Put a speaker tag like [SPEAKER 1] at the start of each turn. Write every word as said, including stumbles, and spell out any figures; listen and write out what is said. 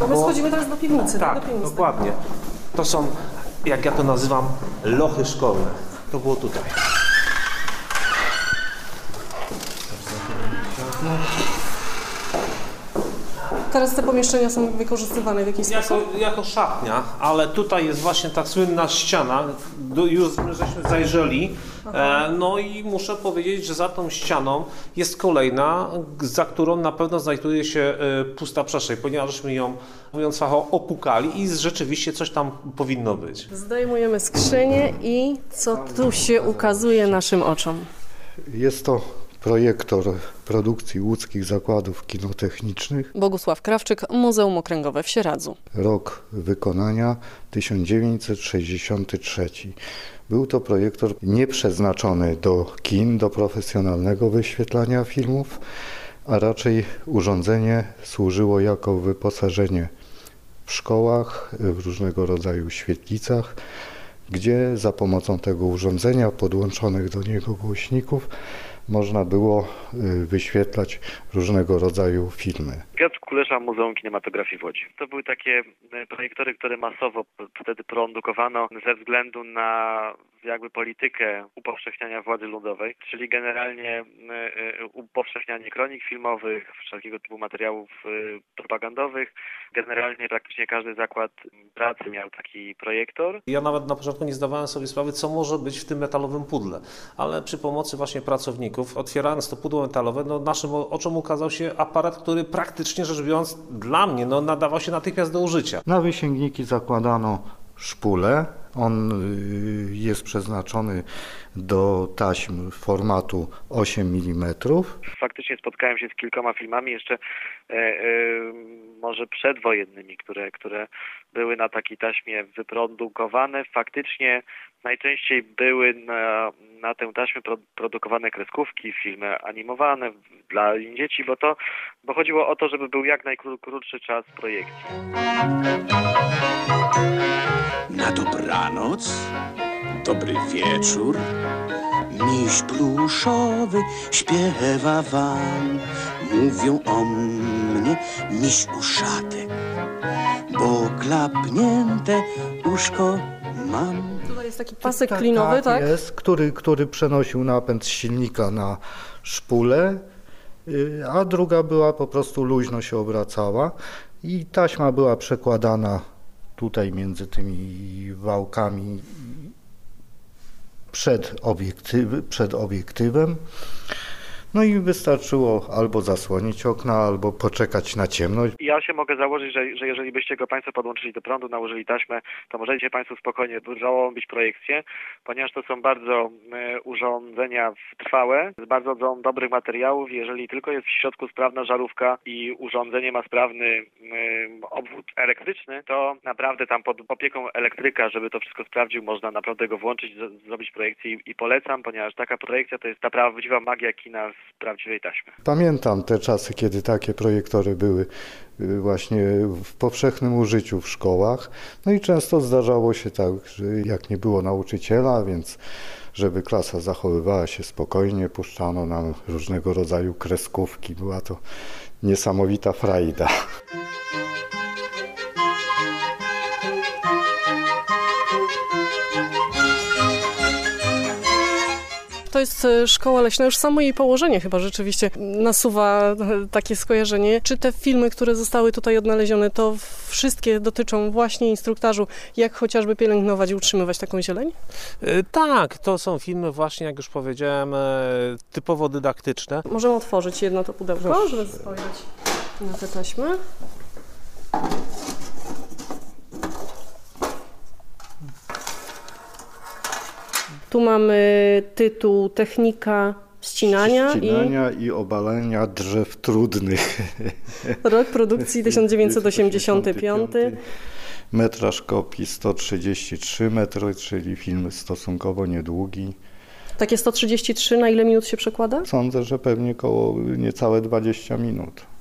[SPEAKER 1] Bo my schodzimy teraz do piwnicy.
[SPEAKER 2] Tak,
[SPEAKER 1] do piwnicy.
[SPEAKER 2] Dokładnie. To są, jak ja to nazywam, lochy szkolne. To było tutaj.
[SPEAKER 1] Teraz te pomieszczenia są wykorzystywane w jakiś
[SPEAKER 2] Jako,
[SPEAKER 1] sposób?
[SPEAKER 2] jako szatnia, ale tutaj jest właśnie ta słynna ściana, do, już żeśmy zajrzeli, e, no i muszę powiedzieć, że za tą ścianą jest kolejna, za którą na pewno znajduje się e, pusta przestrzeń, ponieważśmy ją, mówiąc fachowo, opukali i rzeczywiście coś tam powinno być.
[SPEAKER 1] Zdejmujemy skrzynię i co tu się ukazuje naszym oczom?
[SPEAKER 3] Jest to projektor produkcji Łódzkich Zakładów Kinotechnicznych.
[SPEAKER 1] Bogusław Krawczyk, Muzeum Okręgowe w Sieradzu.
[SPEAKER 3] Rok wykonania tysiąc dziewięćset sześćdziesiąty trzeci. Był to projektor nieprzeznaczony do kin, do profesjonalnego wyświetlania filmów, a raczej urządzenie służyło jako wyposażenie w szkołach, w różnego rodzaju świetlicach, gdzie za pomocą tego urządzenia, podłączonych do niego głośników, można było wyświetlać różnego rodzaju filmy.
[SPEAKER 4] Piotr Kulesza, Muzeum Kinematografii w Łodzi. To były takie projektory, które masowo wtedy produkowano ze względu na jakby politykę upowszechniania władzy ludowej, czyli generalnie upowszechnianie kronik filmowych, wszelkiego typu materiałów propagandowych. Generalnie praktycznie każdy zakład pracy miał taki projektor.
[SPEAKER 2] Ja nawet na początku nie zdawałem sobie sprawy, co może być w tym metalowym pudle, ale przy pomocy właśnie pracowników, otwierając to pudło metalowe, no naszym oczom ukazał się aparat, który praktycznie rzecz biorąc dla mnie no, nadawał się natychmiast do użycia.
[SPEAKER 3] Na wysięgniki zakładano szpulę. On jest przeznaczony do taśm formatu osiem milimetrów.
[SPEAKER 4] Faktycznie spotkałem się z kilkoma filmami jeszcze e, e, może przedwojennymi, które, które były na takiej taśmie wyprodukowane. Faktycznie najczęściej były na, na tę taśmę pro, produkowane kreskówki, filmy animowane dla dzieci, bo to bo chodziło o to, żeby był jak najkrótszy czas projekcji.
[SPEAKER 5] Na dobranoc, dobry wieczór, miś pluszowy śpiewa wam. Mówią o mnie miś uszaty, bo klapnięte uszko mam.
[SPEAKER 1] Tutaj jest taki pasek klinowy, tak?
[SPEAKER 3] Jest, który, który przenosił napęd z silnika na szpulę, a druga była po prostu luźno się obracała i taśma była przekładana tutaj między tymi wałkami przed, obiektywy, przed obiektywem. No i wystarczyło albo zasłonić okna, albo poczekać na ciemność.
[SPEAKER 4] Ja się mogę założyć, że, że jeżeli byście go Państwo podłączyli do prądu, nałożyli taśmę, to możecie Państwo spokojnie robić projekcję, ponieważ to są bardzo y, urządzenia trwałe, z bardzo do, dobrych materiałów. Jeżeli tylko jest w środku sprawna żarówka i urządzenie ma sprawny y, obwód elektryczny, to naprawdę tam pod opieką elektryka, żeby to wszystko sprawdził, można naprawdę go włączyć, z, zrobić projekcję i, i polecam, ponieważ taka projekcja to jest ta prawdziwa magia kina z prawdziwej taśmy.
[SPEAKER 3] Pamiętam te czasy, kiedy takie projektory były właśnie w powszechnym użyciu w szkołach. No i często zdarzało się tak, że jak nie było nauczyciela, więc żeby klasa zachowywała się spokojnie, puszczano nam różnego rodzaju kreskówki. Była to niesamowita frajda.
[SPEAKER 1] To jest szkoła leśna, już samo jej położenie chyba rzeczywiście nasuwa takie skojarzenie. Czy te filmy, które zostały tutaj odnalezione, to wszystkie dotyczą właśnie instruktażu, jak chociażby pielęgnować i utrzymywać taką zieleń?
[SPEAKER 2] Tak, to są filmy właśnie, jak już powiedziałem, typowo dydaktyczne.
[SPEAKER 1] Możemy otworzyć jedno to pudełko, żeby spojrzeć na te taśmy. Tu mamy tytuł Technika ścinania,
[SPEAKER 3] ścinania i... i obalenia drzew trudnych.
[SPEAKER 1] Rok produkcji tysiąc dziewięćset osiemdziesiąty piąty.
[SPEAKER 3] Metraż kopii sto trzydzieści trzy metry, czyli film stosunkowo niedługi.
[SPEAKER 1] Takie sto trzydzieści trzy, na ile minut się przekłada?
[SPEAKER 3] Sądzę, że pewnie koło niecałe dwadzieścia minut.